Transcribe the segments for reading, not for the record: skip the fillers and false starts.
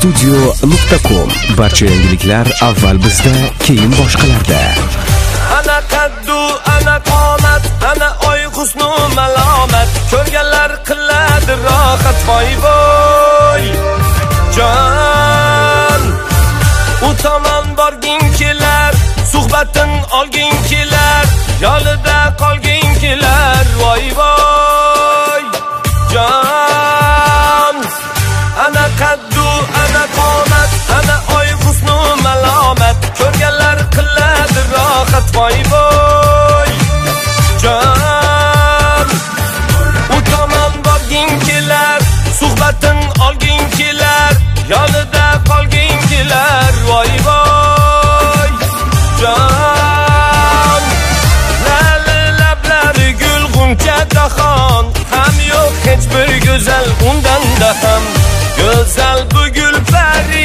Studio.com. Barcha yangiliklar avval bizda, keyin boshqalarda. Ana qaddu, ana qomat, ana oy husnu malomat, ko'rganlar qiladi rohat voy voy. Jon, u tomon borging kelar, suhbatin olging kelar, yolida qolging kelar voy voy. Jon, ana qaddu, ana qomat, ana oy husnu malomat, ko'rganlar qiladi rohat voy voy. Jon, u tomon borging kelar, suhbatin olging kelar, yolida qolging kelar voy voy. Jon, lablari gul g'uncha daxon, ham yo'q hech bir go'zal undan-da ham go'zal bu gulpari,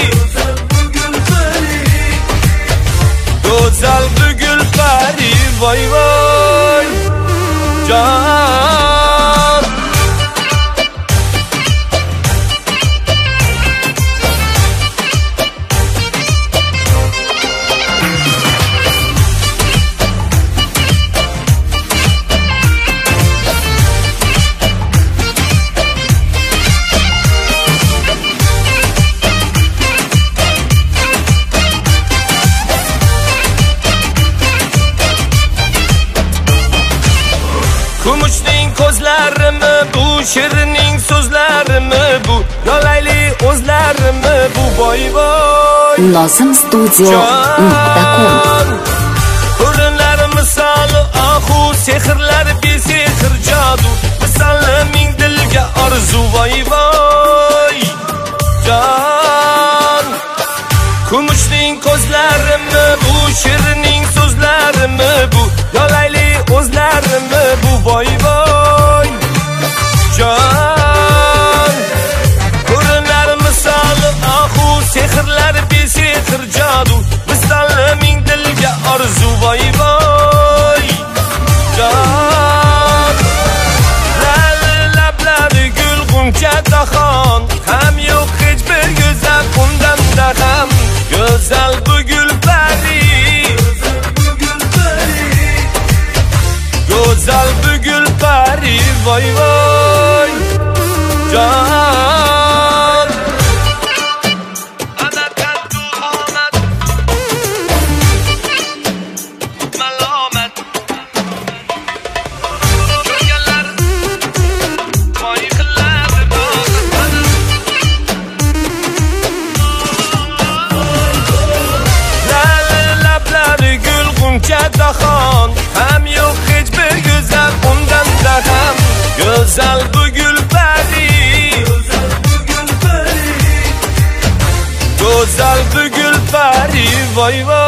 go'zal bu gulpari voy voy. Jon, kumushning ko'zlarimi bu, shirning so'zlarimi bu, yolayli o'zlarimi bu voy voy. Nozim Studio.com. Ko'rinar misoli ahu, sehrlar besehr jadu, misalni ming dilga orzu voy voy. Jon, kumushning ko'zlarimi bu, shirning so'zlarimi bu, yolayli o'zlarimi bu voy voy. Jon, ko'rinar misoli ahu, sehrlar besehr jadu, misalni ming dilga orzu voy voy. Jon, lablari gul g'uncha daxon, ham yo'q hech bir go'zal undan-da ham go'zal bu gulpari, go'zal bu gulpari voy voy. Jon, ana qaddu omad, malomat, ko'rganlar voy qiladi rohat. Lablari gul g'uncha daxon, ham yo'q hech bir go'zal undan-da ham go'zal bu gulpari, go'zal bu gulpari voy voy.